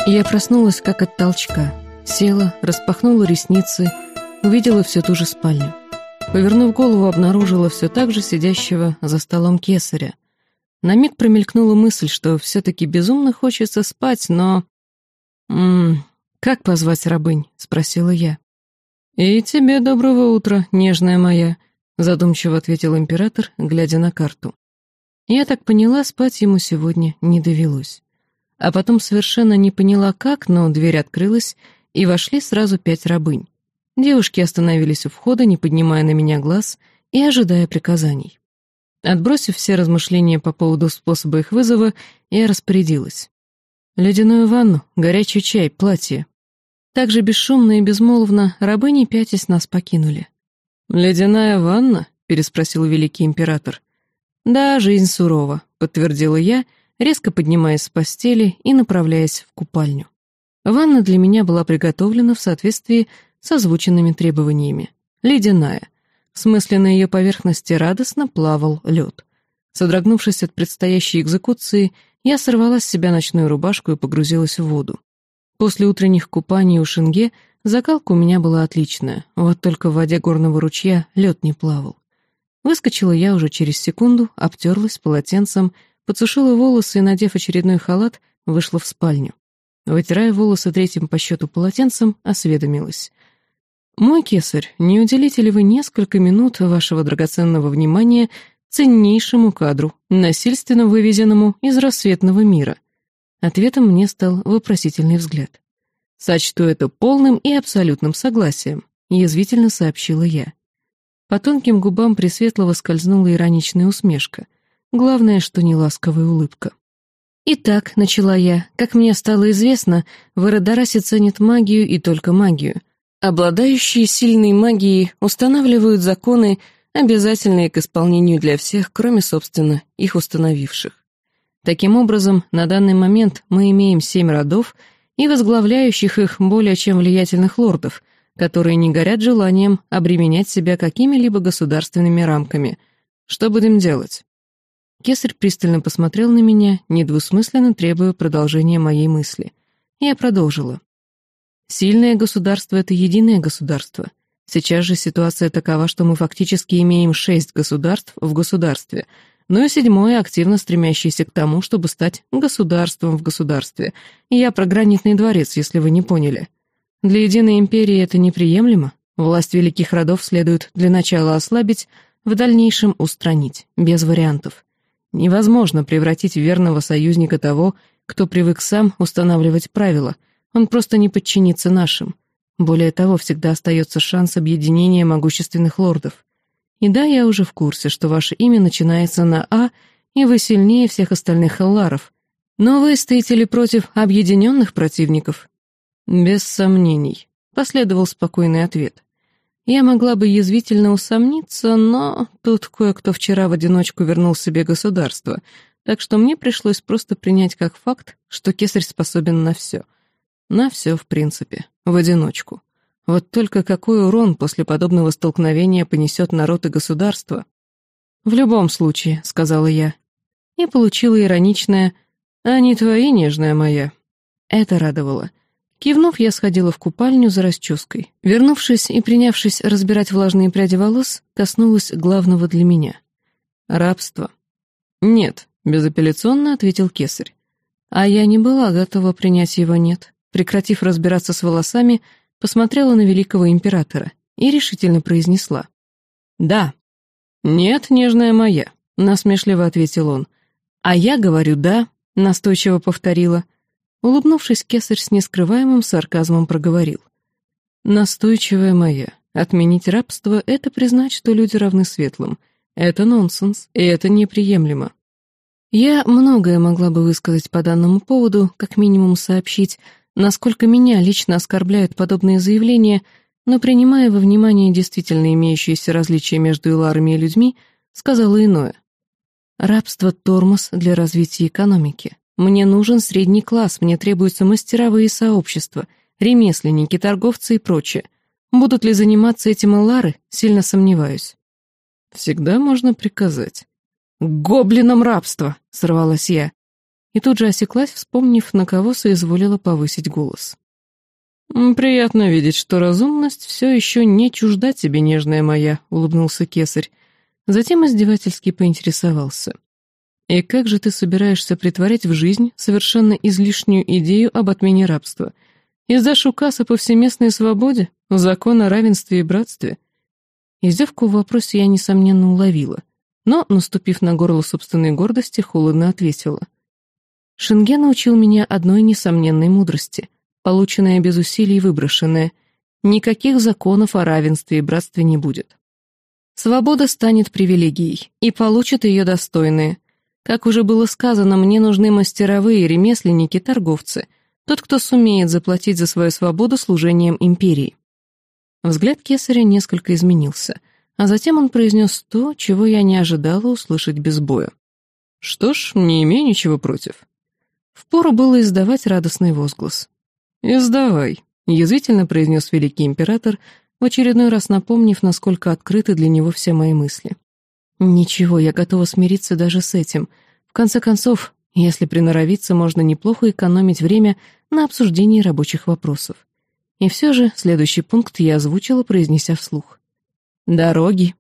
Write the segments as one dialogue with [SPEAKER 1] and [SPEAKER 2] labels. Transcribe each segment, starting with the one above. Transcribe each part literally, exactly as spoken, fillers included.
[SPEAKER 1] Я проснулась как от толчка. Села, распахнула ресницы, увидела всю ту же спальню. Повернув голову, обнаружила все так же сидящего за столом кесаря. На миг промелькнула мысль, что все-таки безумно хочется спать, но... «М-м, как позвать рабынь?» — спросила я. «И тебе доброго утра, нежная моя», — задумчиво ответил император, глядя на карту. Я так поняла, спать ему сегодня не довелось. А потом совершенно не поняла как, но дверь открылась, и вошли сразу пять рабынь. Девушки остановились у входа, не поднимая на меня глаз и ожидая приказаний. Отбросив все размышления по поводу способа их вызова, я распорядилась. Ледяную ванну, горячий чай, платье. Так же бесшумно и безмолвно рабыни пятясь нас покинули. «Ледяная ванна?» — переспросил великий император. «Да, жизнь сурова», — подтвердила я, резко поднимаясь с постели и направляясь в купальню. Ванна для меня была приготовлена в соответствии с озвученными требованиями. Ледяная. В смысле, на ее поверхности радостно плавал лед. Содрогнувшись от предстоящей экзекуции, я сорвала с себя ночную рубашку и погрузилась в воду. После утренних купаний у Шенге закалка у меня была отличная, вот только в воде горного ручья лед не плавал. Выскочила я уже через секунду, обтерлась полотенцем, подсушила волосы и, надев очередной халат, вышла в спальню. Вытирая волосы третьим по счету полотенцем, осведомилась. «Мой кесарь, не уделите ли вы несколько минут вашего драгоценного внимания ценнейшему кадру, насильственно вывезенному из рассветного мира?» Ответом мне стал вопросительный взгляд. «Сочту это полным и абсолютным согласием», — язвительно сообщила я. По тонким губам Пресветлого скользнула ироничная усмешка. Главное, что не ласковая улыбка. «Итак», — начала я, — «как мне стало известно, в Эродорасе ценят магию и только магию. Обладающие сильной магией устанавливают законы, обязательные к исполнению для всех, кроме, собственно, их установивших. Таким образом, на данный момент мы имеем семь родов и возглавляющих их более чем влиятельных лордов, которые не горят желанием обременять себя какими-либо государственными рамками. Что будем делать?» Кесарь пристально посмотрел на меня, недвусмысленно требуя продолжения моей мысли. Я продолжила. «Сильное государство — это единое государство. Сейчас же ситуация такова, что мы фактически имеем шесть государств в государстве, но и седьмое, активно стремящееся к тому, чтобы стать государством в государстве. Я про гранитный дворец, если вы не поняли. Для единой империи это неприемлемо. Власть великих родов следует для начала ослабить, в дальнейшем устранить, без вариантов. Невозможно превратить в верного союзника того, кто привык сам устанавливать правила, он просто не подчинится нашим. Более того, всегда остается шанс объединения могущественных лордов. И да, я уже в курсе, что ваше имя начинается на «А», и вы сильнее всех остальных элларов. Но вы стоите ли против объединенных противников?» «Без сомнений», — последовал спокойный ответ. Я могла бы язвительно усомниться, но тут кое-кто вчера в одиночку вернул себе государство, так что мне пришлось просто принять как факт, что кесарь способен на все. На все, в принципе, в одиночку. Вот только какой урон после подобного столкновения понесет народ и государство? «В любом случае», — сказала я. И получила ироничное «А не твои, нежная моя». Это радовало. Кивнув, я сходила в купальню за расческой. Вернувшись и принявшись разбирать влажные пряди волос, коснулась главного для меня. Рабство. «Нет», — безапелляционно ответил кесарь. А я не была готова принять его «нет». Прекратив разбираться с волосами, посмотрела на великого императора и решительно произнесла. «Да». «Нет, нежная моя», — насмешливо ответил он. «А я говорю «да», — настойчиво повторила. Улыбнувшись, кесарь с нескрываемым сарказмом проговорил. «Настойчивая моя, отменить рабство — это признать, что люди равны светлым. Это нонсенс, и это неприемлемо». Я многое могла бы высказать по данному поводу, как минимум сообщить, насколько меня лично оскорбляют подобные заявления, но, принимая во внимание действительно имеющиеся различия между элларами и людьми, сказала иное. «Рабство — тормоз для развития экономики. Мне нужен средний класс, мне требуются мастеровые сообщества, ремесленники, торговцы и прочее. Будут ли заниматься этим эллары, сильно сомневаюсь». «Всегда можно приказать». «Гоблинам рабство!» — сорвалась я. и тут же осеклась, вспомнив, на кого соизволила повысить голос. «Приятно видеть, что разумность все еще не чужда тебе, нежная моя», — улыбнулся кесарь. Затем издевательски поинтересовался. «И как же ты собираешься притворять в жизнь совершенно излишнюю идею об отмене рабства? Издашь указ о повсеместной свободе, закон о равенстве и братстве?» Издевку в вопросе я, несомненно, уловила, но, наступив на горло собственной гордости, холодно ответила. Шенген научил меня одной несомненной мудрости, полученная без усилий и выброшенная. Никаких законов о равенстве и братстве не будет. Свобода станет привилегией, и получат ее достойные. Как уже было сказано, мне нужны мастеровые, ремесленники, торговцы, тот, кто сумеет заплатить за свою свободу служением империи. Взгляд кесаря несколько изменился, а затем он произнес то, чего я не ожидала услышать без боя. «Что ж, не имею ничего против». Впору было издавать радостный возглас. «Издавай», — язвительно произнес великий император, в очередной раз напомнив, насколько открыты для него все мои мысли. «Ничего, я готова смириться даже с этим. В конце концов, если приноровиться, можно неплохо экономить время на обсуждении рабочих вопросов». И все же следующий пункт я озвучила, произнеся вслух. «Дороги».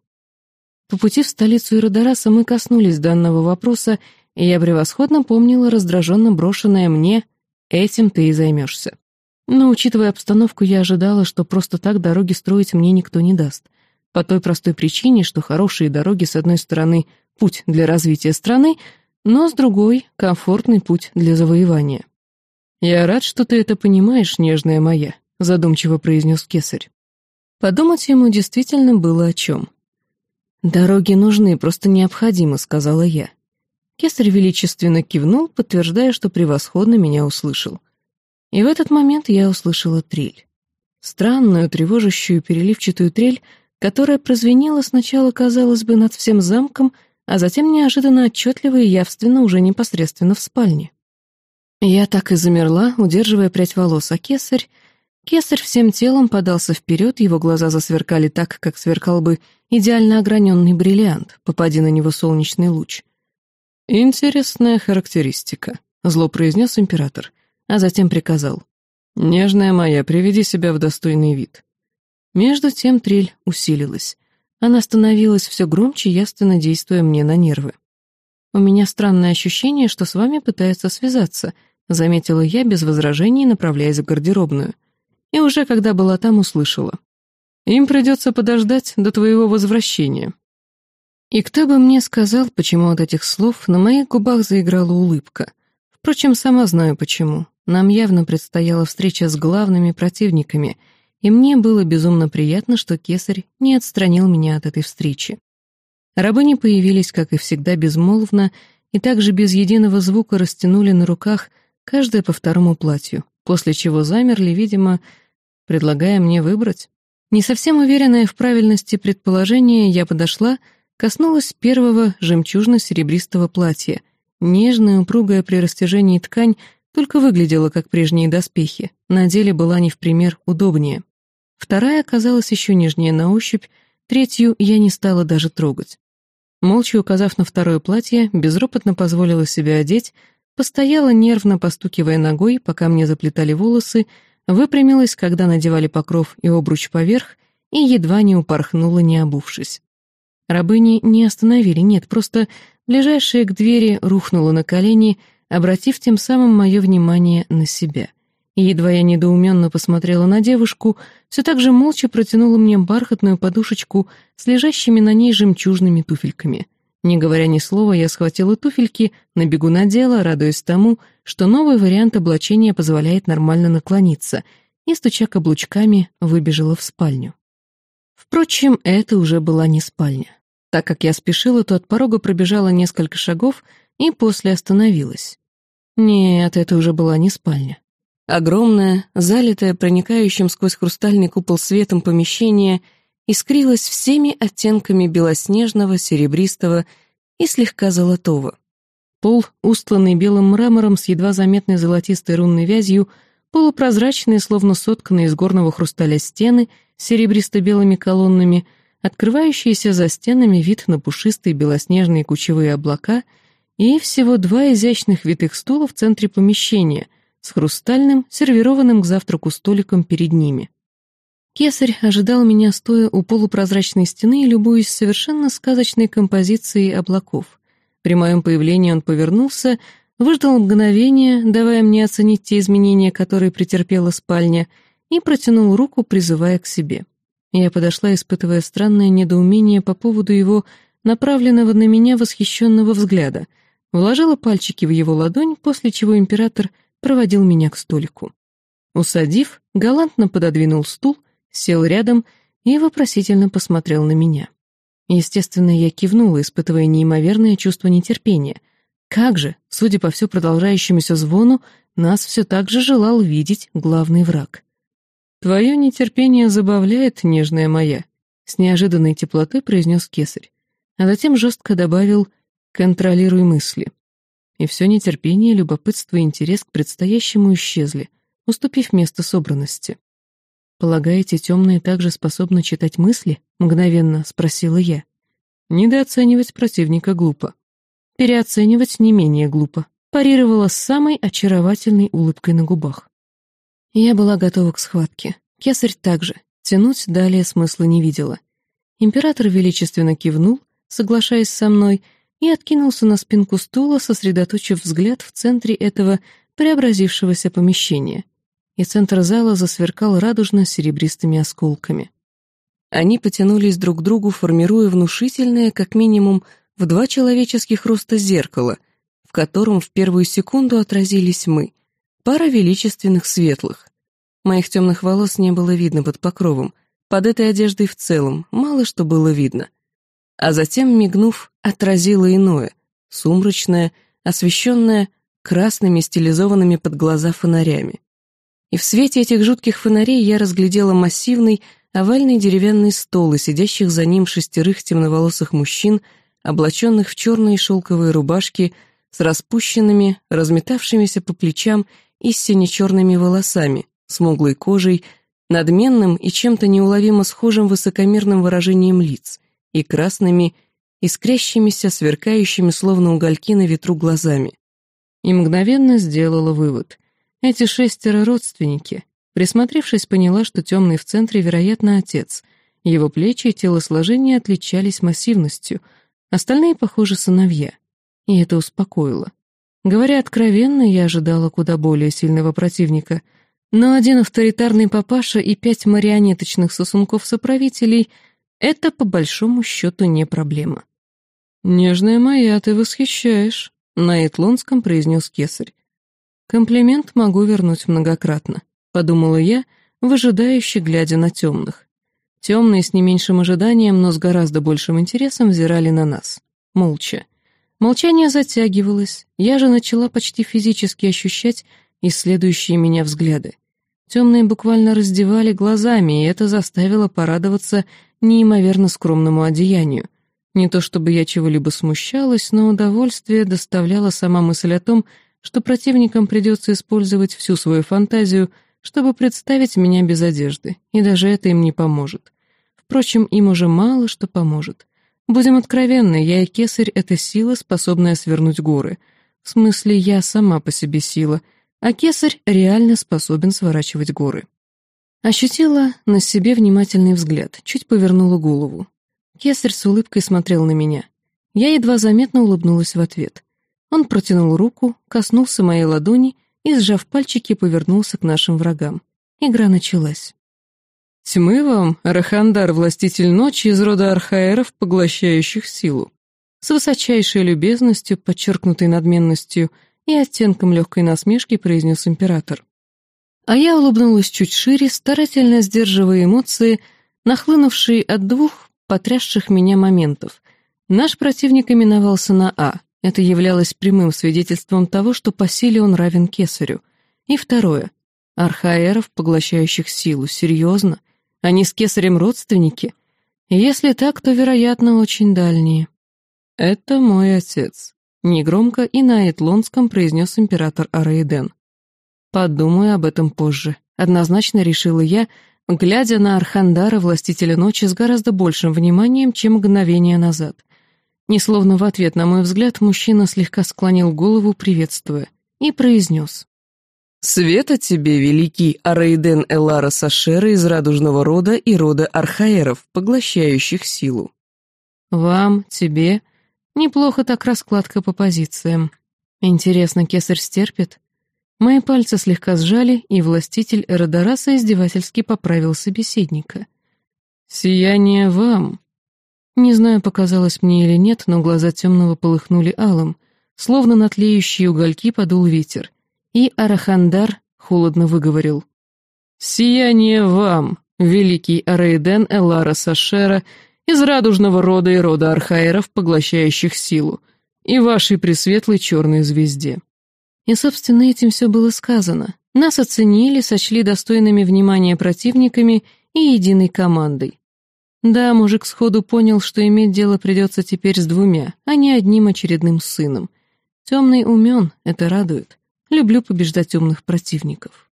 [SPEAKER 1] По пути в столицу Иродораса мы коснулись данного вопроса, и я превосходно помнила раздраженно брошенное мне «этим ты и займешься». Но, учитывая обстановку, я ожидала, что просто так дороги строить мне никто не даст. По той простой причине, что хорошие дороги, с одной стороны, путь для развития страны, но с другой — комфортный путь для завоевания. «Я рад, что ты это понимаешь, нежная моя», — задумчиво произнес кесарь. Подумать ему действительно было о чем. «Дороги нужны, просто необходимо», — сказала я. Кесарь величественно кивнул, подтверждая, что превосходно меня услышал. И в этот момент я услышала трель. Странную, тревожащую, переливчатую трель, которая прозвенела сначала, казалось бы, над всем замком, а затем неожиданно отчетливо и явственно уже непосредственно в спальне. Я так и замерла, удерживая прядь волос, а кесарь... Кесарь всем телом подался вперед, его глаза засверкали так, как сверкал бы идеально ограненный бриллиант, попади на него солнечный луч. «Интересная характеристика», — зло произнес император, а затем приказал. «Нежная моя, приведи себя в достойный вид». Между тем трель усилилась. Она становилась все громче, явственно действуя мне на нервы. «У меня странное ощущение, что с вами пытаются связаться», — заметила я без возражений, направляясь в гардеробную. И уже когда была там, услышала. «Им придется подождать до твоего возвращения». И кто бы мне сказал, почему от этих слов на моих губах заиграла улыбка. Впрочем, сама знаю почему. Нам явно предстояла встреча с главными противниками, и мне было безумно приятно, что кесарь не отстранил меня от этой встречи. Рабыни появились, как и всегда, безмолвно, и также без единого звука растянули на руках каждое по второму платью, после чего замерли, видимо, предлагая мне выбрать. Не совсем уверенная в правильности предположения, я подошла, коснулась первого жемчужно-серебристого платья. Нежная, упругая при растяжении ткань только выглядела как прежние доспехи, на деле была не в пример удобнее. Вторая оказалась еще нежнее на ощупь, третью я не стала даже трогать. Молча указав на второе платье, безропотно позволила себе одеть, постояла, нервно постукивая ногой, пока мне заплетали волосы, выпрямилась, когда надевали покров и обруч поверх, и едва не упорхнула, не обувшись. Рабыни не остановили, нет, просто ближайшая к двери рухнула на колени, обратив тем самым мое внимание на себя. И едва я недоуменно посмотрела на девушку, все так же молча протянула мне бархатную подушечку с лежащими на ней жемчужными туфельками. Не говоря ни слова, я схватила туфельки, на бегу надела, радуясь тому, что новый вариант облачения позволяет нормально наклониться, и, стуча каблучками, выбежала в спальню. Впрочем, это уже была не спальня. Так как я спешила, то от порога пробежала несколько шагов и после остановилась. Нет, это уже была не спальня. Огромное, залитое проникающим сквозь хрустальный купол светом помещение искрилось всеми оттенками белоснежного, серебристого и слегка золотого. Пол, устланный белым мрамором с едва заметной золотистой рунной вязью, полупрозрачные, словно сотканные из горного хрусталя стены с серебристо-белыми колоннами, открывающиеся за стенами вид на пушистые белоснежные кучевые облака и всего два изящных витых стула в центре помещения с хрустальным, сервированным к завтраку столиком перед ними. Кесарь ожидал меня, стоя у полупрозрачной стены и любуясь совершенно сказочной композицией облаков. При моем появлении он повернулся, выждал мгновение, давая мне оценить те изменения, которые претерпела спальня, и протянул руку, призывая к себе. Я подошла, испытывая странное недоумение по поводу его направленного на меня восхищенного взгляда, вложила пальчики в его ладонь, после чего император проводил меня к столику. Усадив, галантно пододвинул стул, сел рядом и вопросительно посмотрел на меня. Естественно, я кивнула, испытывая неимоверное чувство нетерпения. Как же, судя по все продолжающемуся звону, нас все так же желал видеть главный враг. «Твое нетерпение забавляет, нежная моя», — с неожиданной теплотой произнес кесарь, а затем жестко добавил «контролируй мысли». И все нетерпение, любопытство и интерес к предстоящему исчезли, уступив место собранности. «Полагаете, темные также способны читать мысли?» — мгновенно спросила я. «Недооценивать противника глупо. Переоценивать не менее глупо», — парировала с самой очаровательной улыбкой на губах. Я была готова к схватке. Кесарь также. Тянуть далее смысла не видела. Император величественно кивнул, соглашаясь со мной, и откинулся на спинку стула, сосредоточив взгляд в центре этого преобразившегося помещения. И центр зала засверкал радужно-серебристыми осколками. Они потянулись друг к другу, формируя внушительное, как минимум, в два человеческих роста зеркало, в котором в первую секунду отразились мы, пара величественных светлых. Моих темных волос не было видно под покровом, под этой одеждой в целом мало что было видно. А затем, мигнув, отразило иное, сумрачное, освещенное красными стилизованными под глаза фонарями. И в свете этих жутких фонарей я разглядела массивный, овальный деревянный стол и сидящих за ним шестерых темноволосых мужчин, облаченных в черные шелковые рубашки с распущенными, разметавшимися по плечам и сине-черными волосами, смуглой кожей, надменным и чем-то неуловимо схожим высокомерным выражением лиц и красными, искрящимися, сверкающими словно угольки на ветру глазами. И мгновенно сделала вывод. Эти шестеро родственники. Присмотревшись, поняла, что темный в центре, вероятно, отец. Его плечи и телосложение отличались массивностью, остальные, похоже, сыновья. И это успокоило. Говоря откровенно, я ожидала куда более сильного противника, но один авторитарный папаша и пять марионеточных сосунков-соправителей — это, по большому счету, не проблема. «Нежная моя, ты восхищаешь», — на этлонском произнес кесарь. «Комплимент могу вернуть многократно», — подумала я, выжидающе глядя на темных. Темные с не меньшим ожиданием, но с гораздо большим интересом взирали на нас. Молча. Молчание затягивалось, я же начала почти физически ощущать исследующие меня взгляды. Темные буквально раздевали глазами, и это заставило порадоваться неимоверно скромному одеянию. Не то чтобы я чего-либо смущалась, но удовольствие доставляла сама мысль о том, что противникам придется использовать всю свою фантазию, чтобы представить меня без одежды, и даже это им не поможет. Впрочем, им уже мало что поможет. Будем откровенны, я и кесарь — это сила, способная свернуть горы. В смысле, я сама по себе сила, а кесарь реально способен сворачивать горы. Ощутила на себе внимательный взгляд, чуть повернула голову. Кесарь с улыбкой смотрел на меня. Я едва заметно улыбнулась в ответ. Он протянул руку, коснулся моей ладони и, сжав пальчики, повернулся к нашим врагам. Игра началась. «Тьмы вам, Арахандар, властитель ночи из рода архаэров, поглощающих силу», с высочайшей любезностью, подчеркнутой надменностью и оттенком легкой насмешки произнес император. А я улыбнулась чуть шире, старательно сдерживая эмоции, нахлынувшие от двух потрясших меня моментов. Наш противник именовался на «А». Это являлось прямым свидетельством того, что по силе он равен кесарю. И второе. Архаэров, поглощающих силу. Серьезно? Они с кесарем родственники? Если так, то, вероятно, очень дальние. «Это мой отец», — негромко и на этлонском произнес император Араиден. «Подумаю об этом позже», — однозначно решила я, глядя на Архандара, властителя ночи, с гораздо большим вниманием, чем мгновение назад. И словно в ответ на мой взгляд мужчина слегка склонил голову, приветствуя, и произнес:
[SPEAKER 2] «Света тебе, великий Араиден Элара Сашера из радужного рода и рода архаэров, поглощающих силу».
[SPEAKER 1] «Вам, тебе. Неплохо так раскладка по позициям. Интересно, кесарь стерпит?» Мои пальцы слегка сжали, и властитель Эродораса издевательски поправил собеседника. «Сияние вам!» Не знаю, показалось мне или нет, но глаза темного полыхнули алым, словно на тлеющие угольки подул ветер, и Арахандар холодно выговорил: «Сияние вам, великий Араиден Элара Сашера из радужного рода и рода архаэров, поглощающих силу, и вашей пресветлой черной звезде». И, собственно, этим все было сказано. Нас оценили, сочли достойными внимания противниками и единой командой. Да, мужик сходу понял, что иметь дело придется теперь с двумя, а не одним очередным сыном. Темный умен, это радует. Люблю побеждать умных противников.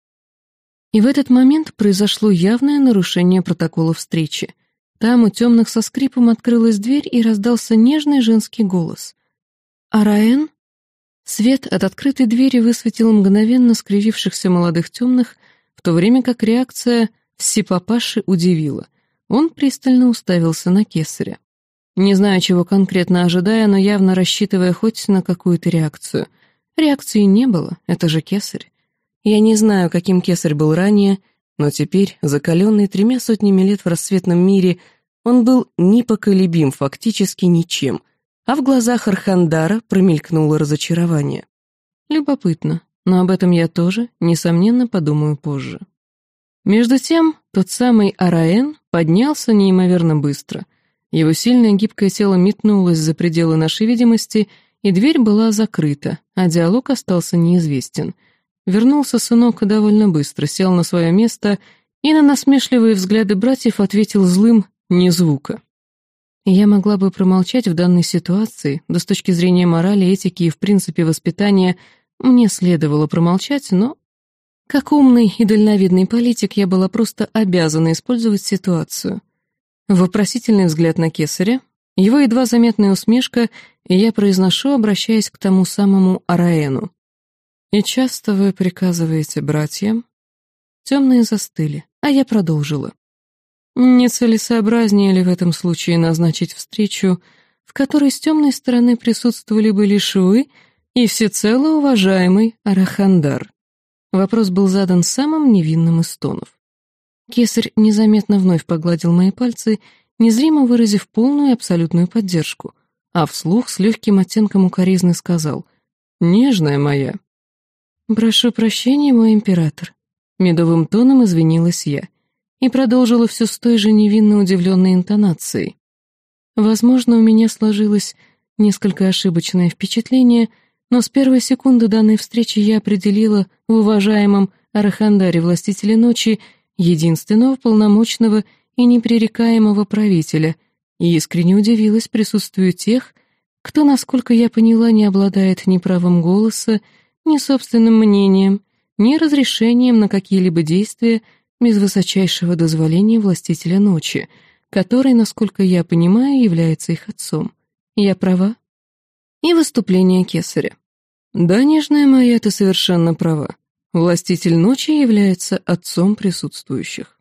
[SPEAKER 1] И в этот момент произошло явное нарушение протокола встречи. Там у темных со скрипом открылась дверь, и раздался нежный женский голос. «Араэн?» Свет от открытой двери высветил мгновенно скривившихся молодых темных, в то время как реакция всепапаши удивила. Он пристально уставился на кесаря. Не знаю, чего конкретно ожидая, но явно рассчитывая хоть на какую-то реакцию. Реакции не было, это же кесарь. Я не знаю, каким кесарь был ранее, но теперь, закаленный тремя сотнями лет в рассветном мире, он был непоколебим фактически ничем, а в глазах Архандара промелькнуло разочарование. Любопытно, но об этом я тоже, несомненно, подумаю позже. Между тем, тот самый Араэн поднялся неимоверно быстро. Его сильное гибкое тело метнулось за пределы нашей видимости, и дверь была закрыта, а диалог остался неизвестен. Вернулся сынок довольно быстро, сел на свое место и на насмешливые взгляды братьев ответил злым «ни звука». Я могла бы промолчать в данной ситуации, да с точки зрения морали, этики и, в принципе, воспитания, мне следовало промолчать, но, как умный и дальновидный политик, я была просто обязана использовать ситуацию. Вопросительный взгляд на кесаря, его едва заметная усмешка, и я произношу, обращаясь к тому самому Араэну. «И часто вы приказываете братьям?» Темные застыли, а я продолжила. «Нецелесообразнее ли в этом случае назначить встречу, в которой с темной стороны присутствовали бы лишь вы и всецело уважаемый Арахандар?» Вопрос был задан самым невинным из тонов. Кесарь незаметно вновь погладил мои пальцы, незримо выразив полную и абсолютную поддержку, а вслух с легким оттенком укоризны сказал: «Нежная моя». «Прошу прощения, мой император», — медовым тоном извинилась я и продолжила все с той же невинно удивленной интонацией. Возможно, у меня сложилось несколько ошибочное впечатление, но с первой секунды данной встречи я определила в уважаемом Арахандаре Властителе Ночи единственного полномочного и непререкаемого правителя, и искренне удивилась присутствию тех, кто, насколько я поняла, не обладает ни правом голоса, ни собственным мнением, ни разрешением на какие-либо действия без высочайшего дозволения Властителя Ночи, который, насколько я понимаю, является их отцом. Я права? И выступление кесаря. «Да, нежная моя, ты совершенно права. Властитель Ночи является отцом присутствующих».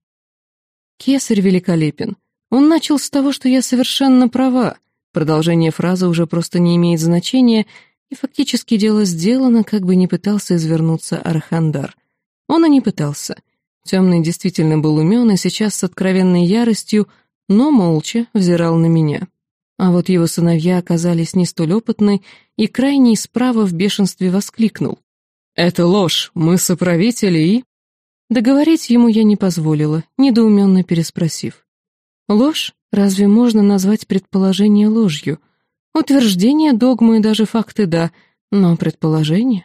[SPEAKER 1] Кесарь великолепен. Он начал с того, что я совершенно права. Продолжение фразы уже просто не имеет значения, и фактически дело сделано, как бы ни пытался извернуться Арахандар. Он и не пытался. Темный действительно был умен и сейчас с откровенной яростью, но молча взирал на меня. А вот его сыновья оказались не столь опытны, и крайний справа в бешенстве воскликнул: «Это ложь, мы соправители и...» Договорить ему я не позволила, недоуменно переспросив. «Ложь? Разве можно назвать предположение ложью? Утверждение, догмы и даже факты — да, но предположение...»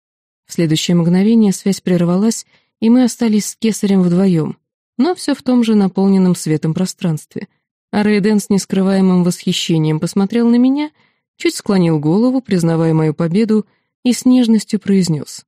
[SPEAKER 1] В следующее мгновение связь прервалась, и мы остались с кесарем вдвоем, но все в том же наполненном светом пространстве. А Рейден с нескрываемым восхищением посмотрел на меня, чуть склонил голову, признавая мою победу, и с нежностью произнес: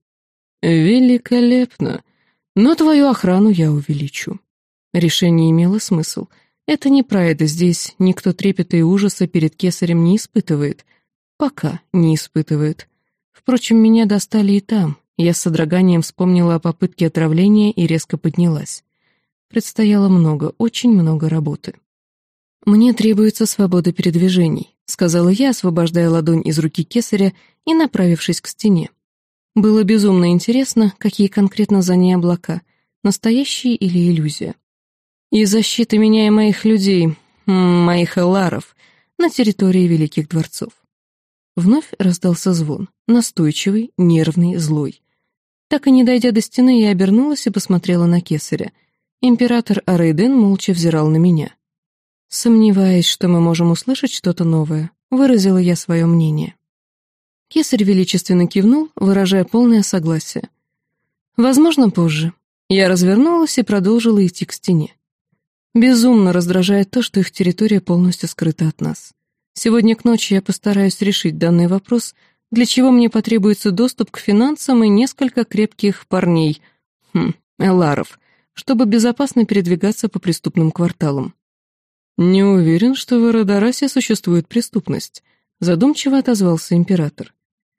[SPEAKER 1] «Великолепно, но твою охрану я увеличу». Решение имело смысл. Это не прайда, здесь никто трепета и ужаса перед кесарем не испытывает. Пока не испытывает. Впрочем, меня достали и там. Я с содроганием вспомнила о попытке отравления и резко поднялась. Предстояло много, очень много работы. «Мне требуется свобода передвижений», — сказала я, освобождая ладонь из руки кесаря и направившись к стене. Было безумно интересно, какие конкретно за ней облака, настоящие или иллюзия. «И защита меня и моих людей, моих эларов, на территории Великих Дворцов». Вновь раздался звон, настойчивый, нервный, злой. Так и не дойдя до стены, я обернулась и посмотрела на кесаря. Император Арейден молча взирал на меня. «Сомневаюсь, что мы можем услышать что-то новое», — выразила я свое мнение. Кесарь величественно кивнул, выражая полное согласие. «Возможно, позже». Я развернулась и продолжила идти к стене. Безумно раздражает то, что их территория полностью скрыта от нас. Сегодня к ночи я постараюсь решить данный вопрос, для чего мне потребуется доступ к финансам и несколько крепких парней, хм, эларов, чтобы безопасно передвигаться по преступным кварталам. «Не уверен, что в Эродорасе существует преступность», — задумчиво отозвался император.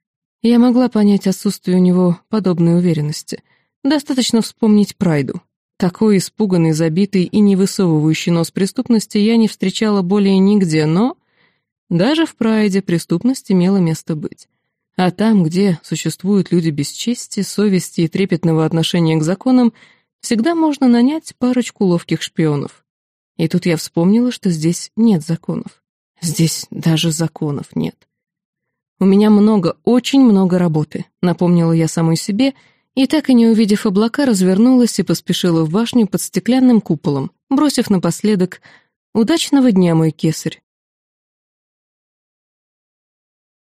[SPEAKER 1] Я могла понять отсутствие у него подобной уверенности. Достаточно вспомнить Прайду. Такой испуганный, забитый и не высовывающий нос преступности я не встречала более нигде, но даже в Прайде преступность имела место быть. А там, где существуют люди без чести, совести и трепетного отношения к законам, всегда можно нанять парочку ловких шпионов. И тут я вспомнила, что здесь нет законов. Здесь даже законов нет. «У меня много, очень много работы», — напомнила я самой себе, и так и не увидев облака, развернулась и поспешила в башню под стеклянным куполом, бросив напоследок «Удачного дня, мой кесарь!